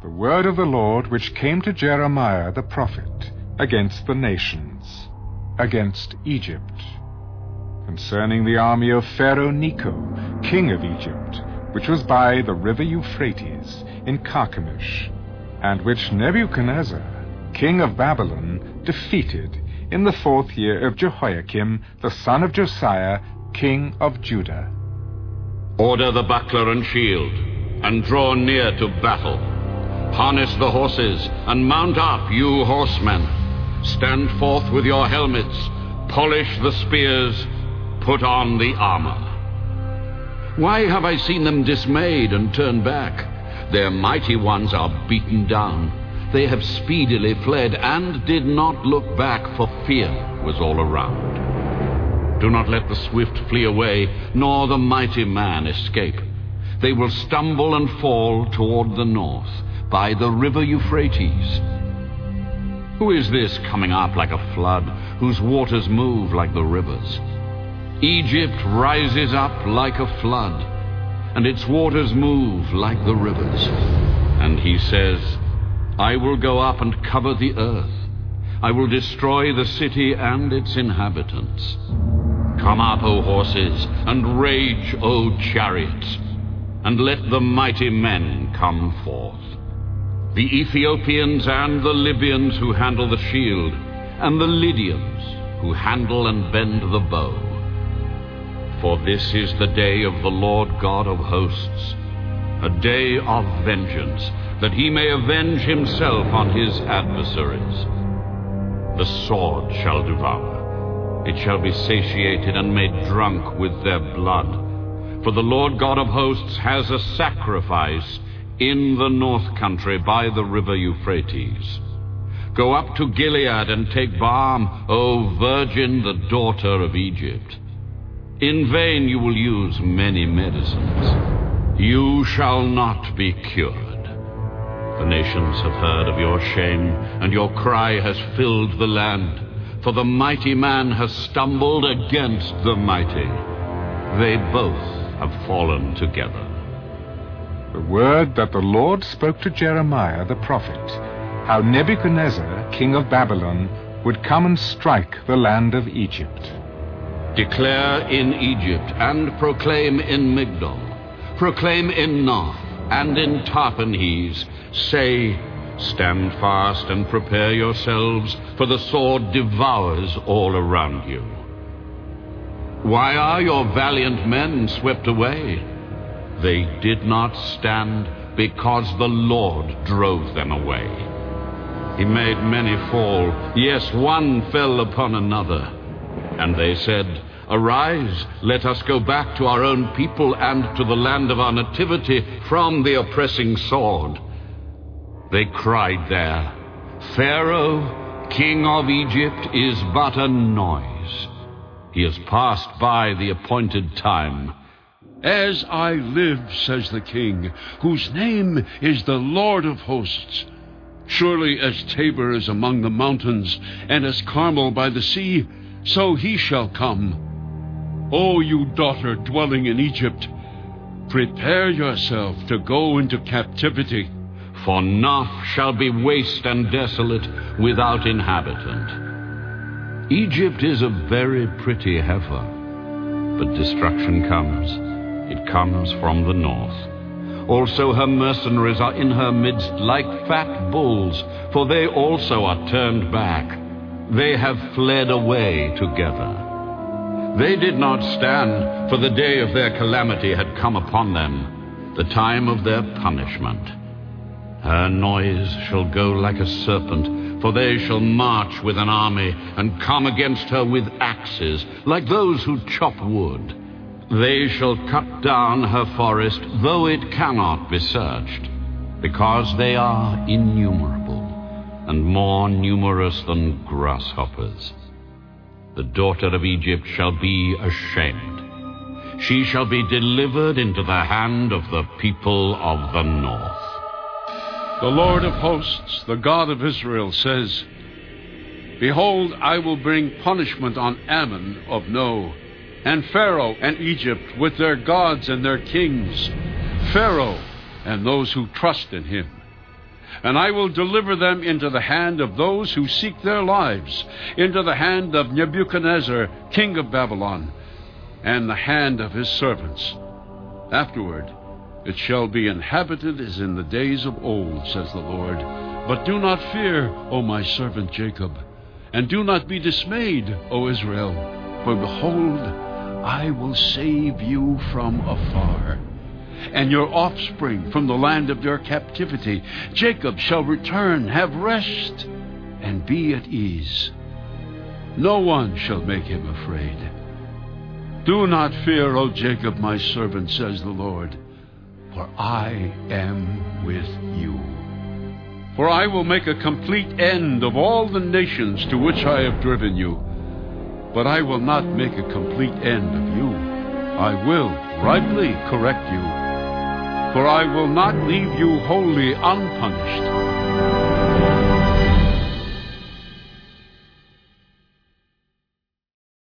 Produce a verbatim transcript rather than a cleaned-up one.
The word of the Lord which came to Jeremiah the prophet against the nations, against Egypt, concerning the army of Pharaoh Necho, king of Egypt, which was by the river Euphrates in Carchemish, and which Nebuchadnezzar, king of Babylon, defeated in the fourth year of Jehoiakim, the son of Josiah, king of Judah. Order the buckler and shield, and draw near to battle. Harness the horses, and mount up, you horsemen. Stand forth with your helmets, polish the spears, put on the armor. Why have I seen them dismayed and turned back? Their mighty ones are beaten down. They have speedily fled and did not look back, for fear was all around. Do not let the swift flee away, nor the mighty man escape. They will stumble and fall toward the north, by the river Euphrates. Who is this coming up like a flood, whose waters move like the rivers? Egypt rises up like a flood, and its waters move like the rivers. And he says, I will go up and cover the earth. I will destroy the city and its inhabitants. Come up, O horses, and rage, O chariots, and let the mighty men come forth. The Ethiopians and the Libyans who handle the shield, and the Lydians who handle and bend the bow. For this is the day of the Lord God of hosts, a day of vengeance, that he may avenge himself on his adversaries. The sword shall devour. It shall be satiated and made drunk with their blood. For the Lord God of hosts has a sacrifice in the north country by the river Euphrates. Go up to Gilead and take balm, O virgin, the daughter of Egypt. In vain you will use many medicines. You shall not be cured. The nations have heard of your shame, and your cry has filled the land. For the mighty man has stumbled against the mighty. They both have fallen together. The word that the Lord spoke to Jeremiah the prophet, how Nebuchadnezzar, king of Babylon, would come and strike the land of Egypt. Declare in Egypt, and proclaim in Migdol. Proclaim in Noth, and in Tahpanhes. Say, stand fast and prepare yourselves, for the sword devours all around you. Why are your valiant men swept away? They did not stand because the Lord drove them away. He made many fall, yes, one fell upon another. And they said, Arise, let us go back to our own people and to the land of our nativity from the oppressing sword. They cried there, Pharaoh, king of Egypt, is but a noise. He has passed by the appointed time. As I live, says the king, whose name is the Lord of hosts, surely as Tabor is among the mountains, and as Carmel by the sea, so he shall come. O you daughter dwelling in Egypt, prepare yourself to go into captivity. For Noth shall be waste and desolate, without inhabitant. Egypt is a very pretty heifer, but destruction comes. It comes from the north. Also her mercenaries are in her midst like fat bulls, for they also are turned back. They have fled away together. They did not stand, for the day of their calamity had come upon them, the time of their punishment. Her noise shall go like a serpent, for they shall march with an army, and come against her with axes, like those who chop wood. They shall cut down her forest, though it cannot be searched, because they are innumerable, and more numerous than grasshoppers. The daughter of Egypt shall be ashamed. She shall be delivered into the hand of the people of the north. The Lord of hosts, the God of Israel, says, Behold, I will bring punishment on Ammon of No, and Pharaoh and Egypt with their gods and their kings, Pharaoh and those who trust in him. And I will deliver them into the hand of those who seek their lives, into the hand of Nebuchadnezzar, king of Babylon, and the hand of his servants. Afterward it shall be inhabited as in the days of old, says the Lord. But do not fear, O my servant Jacob, and do not be dismayed, O Israel, for behold, I will save you from afar, and your offspring from the land of your captivity. Jacob shall return, have rest, and be at ease. No one shall make him afraid. Do not fear, O Jacob, my servant, says the Lord, for I am with you. For I will make a complete end of all the nations to which I have driven you. But I will not make a complete end of you. I will ripely correct you. For I will not leave you wholly unpunished.